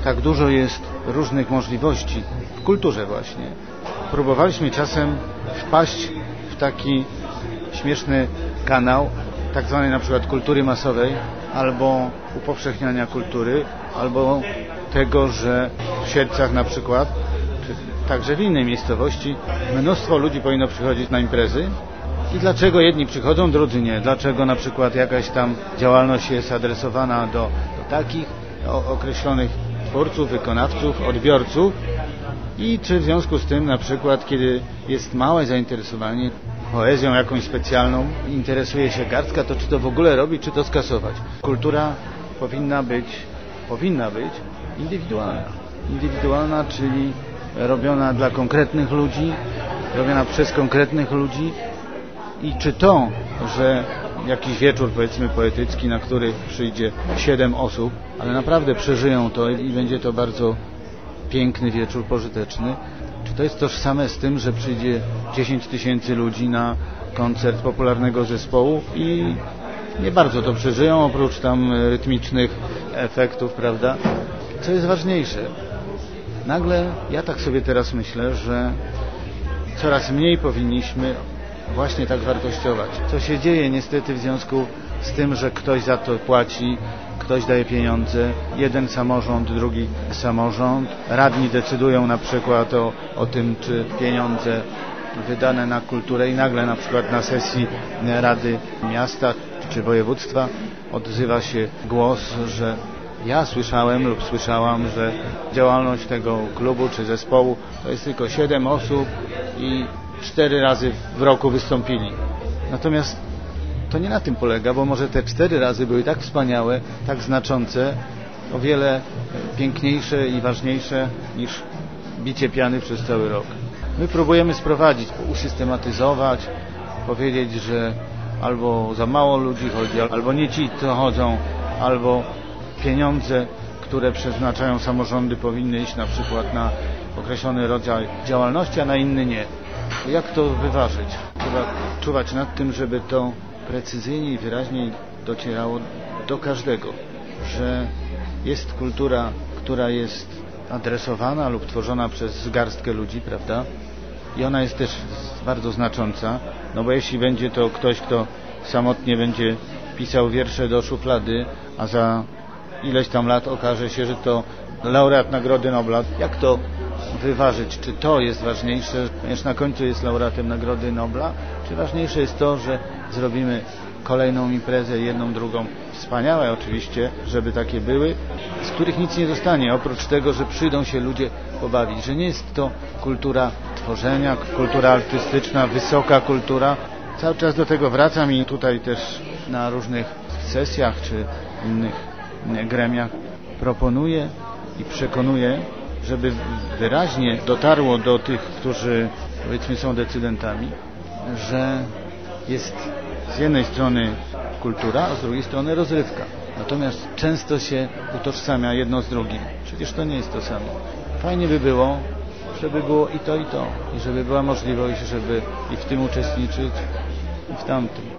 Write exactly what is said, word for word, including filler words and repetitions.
tak dużo jest różnych możliwości w kulturze właśnie. Próbowaliśmy czasem wpaść w taki śmieszny kanał tak zwanej na przykład kultury masowej, albo upowszechniania kultury, albo tego, że w Siedlcach na przykład, czy także w innej miejscowości, mnóstwo ludzi powinno przychodzić na imprezy. I dlaczego jedni przychodzą, drudzy nie? Dlaczego na przykład jakaś tam działalność jest adresowana do, do takich o, określonych twórców, wykonawców, odbiorców? I czy w związku z tym na przykład, kiedy jest małe zainteresowanie poezją jakąś specjalną, interesuje się garstka, to czy to w ogóle robić, czy to skasować? Kultura powinna być, powinna być indywidualna. Indywidualna, czyli robiona dla konkretnych ludzi, robiona przez konkretnych ludzi. I czy to, że jakiś wieczór, powiedzmy poetycki, na który przyjdzie siedem osób, ale naprawdę przeżyją to i będzie to bardzo piękny wieczór, pożyteczny, czy to jest tożsame z tym, że przyjdzie dziesięć tysięcy ludzi na koncert popularnego zespołu i nie bardzo to przeżyją, oprócz tam rytmicznych efektów, prawda? Co jest ważniejsze? Nagle ja tak sobie teraz myślę, że coraz mniej powinniśmy właśnie tak wartościować. Co się dzieje niestety w związku z tym, że ktoś za to płaci, ktoś daje pieniądze, jeden samorząd, drugi samorząd, radni decydują na przykład o, o tym, czy pieniądze wydane na kulturę i nagle na przykład na sesji Rady Miasta czy Województwa odzywa się głos, że ja słyszałem lub słyszałam, że działalność tego klubu czy zespołu to jest tylko siedem osób i cztery razy w roku wystąpili. Natomiast to nie na tym polega, bo może te cztery razy były tak wspaniałe, tak znaczące, o wiele piękniejsze i ważniejsze niż bicie piany przez cały rok. My próbujemy sprowadzić, usystematyzować, powiedzieć, że albo za mało ludzi chodzi, albo nie ci, co chodzą, albo pieniądze, które przeznaczają samorządy, powinny iść na przykład na określony rodzaj działalności, a na inny nie. Jak to wyważyć? Trzeba czuwać nad tym, żeby to precyzyjnie i wyraźniej docierało do każdego, że jest kultura, która jest adresowana lub tworzona przez garstkę ludzi, prawda? I ona jest też bardzo znacząca, no bo jeśli będzie to ktoś, kto samotnie będzie pisał wiersze do szuflady, a za ileś tam lat okaże się, że to laureat Nagrody Nobla, jak to wyważyć, czy to jest ważniejsze, ponieważ na końcu jest laureatem Nagrody Nobla, czy ważniejsze jest to, że zrobimy kolejną imprezę, jedną, drugą, wspaniałe oczywiście, żeby takie były, z których nic nie zostanie, oprócz tego, że przyjdą się ludzie pobawić, że nie jest to kultura tworzenia, kultura artystyczna, wysoka kultura. Cały czas do tego wracam i tutaj też na różnych sesjach czy innych gremiach proponuję i przekonuję, żeby wyraźnie dotarło do tych, którzy powiedzmy są decydentami, że jest z jednej strony kultura, a z drugiej strony rozrywka. Natomiast często się utożsamia jedno z drugim. Przecież to nie jest to samo. Fajnie by było, żeby było i to, i to. I żeby była możliwość, żeby i w tym uczestniczyć, i w tamtym.